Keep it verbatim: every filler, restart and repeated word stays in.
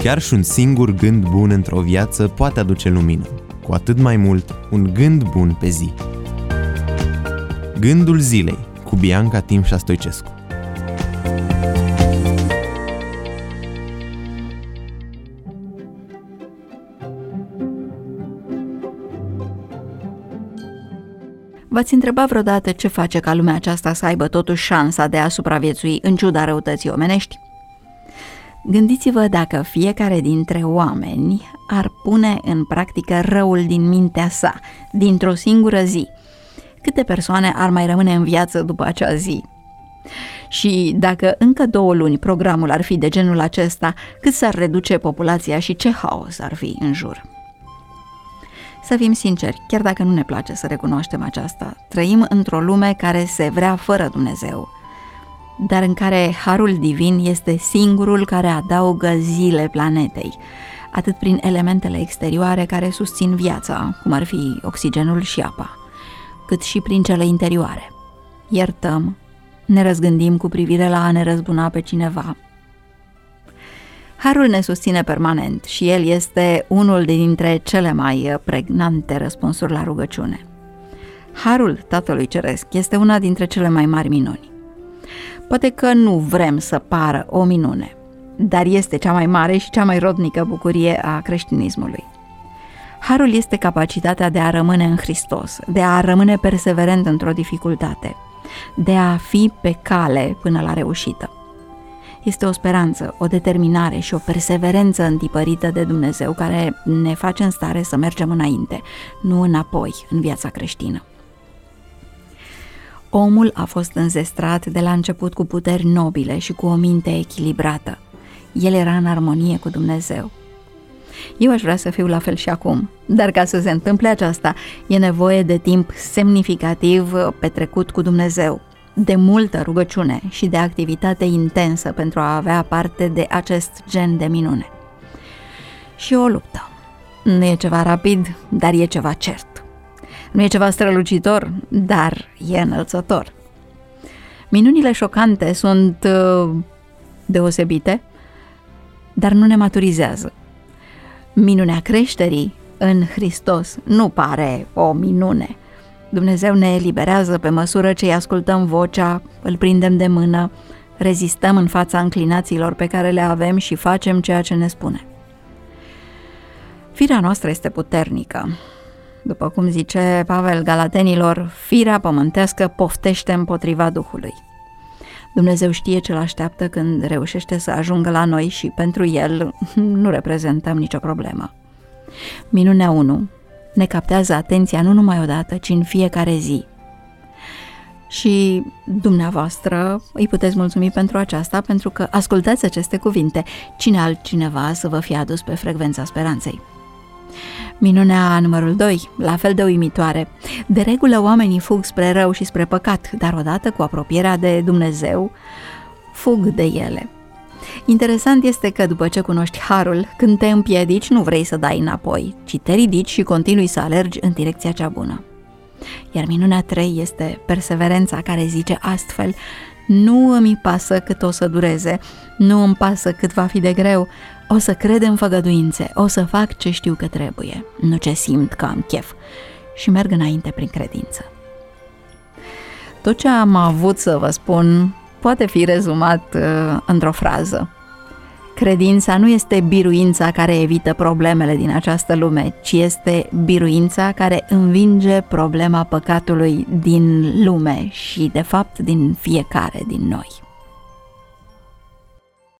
Chiar și un singur gând bun într-o viață poate aduce lumină, cu atât mai mult un gând bun pe zi. Gândul zilei cu Bianca Timșa Stoicescu. V-ați întrebat vreodată ce face ca lumea aceasta să aibă totuși șansa de a supraviețui în ciuda răutății omenești? Gândiți-vă dacă fiecare dintre oameni ar pune în practică răul din mintea sa, dintr-o singură zi. Câte persoane ar mai rămâne în viață după acea zi? Și dacă încă două luni programul ar fi de genul acesta, cât s-ar reduce populația și ce haos ar fi în jur? Să fim sinceri, chiar dacă nu ne place să recunoaștem aceasta, trăim într-o lume care se vrea fără Dumnezeu, dar în care harul divin este singurul care adaugă zile planetei, atât prin elementele exterioare care susțin viața, cum ar fi oxigenul și apa, cât și prin cele interioare. Iertăm, ne răzgândim cu privire la a ne răzbuna pe cineva. Harul ne susține permanent și el este unul dintre cele mai pregnante răspunsuri la rugăciune. Harul Tatălui Ceresc este una dintre cele mai mari minuni. Poate că nu vrem să pară o minune, dar este cea mai mare și cea mai rodnică bucurie a creștinismului. Harul este capacitatea de a rămâne în Hristos, de a rămâne perseverent într-o dificultate, de a fi pe cale până la reușită. Este o speranță, o determinare și o perseverență întipărită de Dumnezeu care ne face în stare să mergem înainte, nu înapoi în viața creștină. Omul a fost înzestrat de la început cu puteri nobile și cu o minte echilibrată. El era în armonie cu Dumnezeu. Eu aș vrea să fiu la fel și acum, dar ca să se întâmple aceasta, e nevoie de timp semnificativ petrecut cu Dumnezeu, de multă rugăciune și de activitate intensă pentru a avea parte de acest gen de minune. Și o luptă. Nu e ceva rapid, dar e ceva cert. Nu e ceva strălucitor, dar e înălțător. Minunile șocante sunt uh, deosebite, dar nu ne maturizează. Minunea creșterii în Hristos nu pare o minune. Dumnezeu ne eliberează pe măsură ce îi ascultăm vocea, îl prindem de mână, rezistăm în fața înclinațiilor pe care le avem și facem ceea ce ne spune. Firea noastră este puternică. După cum zice Pavel Galatenilor, firea pământească poftește împotriva Duhului. Dumnezeu știe ce-l așteaptă când reușește să ajungă la noi și pentru el nu reprezentăm nicio problemă. Minunea unu ne captează atenția nu numai odată, ci în fiecare zi. Și dumneavoastră îi puteți mulțumi pentru aceasta, pentru că ascultați aceste cuvinte. Cine altcineva să vă fie adus pe frecvența speranței? Minunea numărul doi, la fel de uimitoare. De regulă oamenii fug spre rău și spre păcat, dar odată cu apropierea de Dumnezeu, fug de ele. Interesant este că după ce cunoști harul, când te împiedici, nu vrei să dai înapoi, ci te ridici și continui să alergi în direcția cea bună. Iar minunea trei este perseverența care zice astfel: nu îmi pasă cât o să dureze, nu îmi pasă cât va fi de greu, o să cred în făgăduințe, o să fac ce știu că trebuie, nu ce simt că am chef, și merg înainte prin credință. Tot ce am avut să vă spun poate fi rezumat uh, într-o frază. Credința nu este biruința care evită problemele din această lume, ci este biruința care învinge problema păcatului din lume și, de fapt, din fiecare din noi.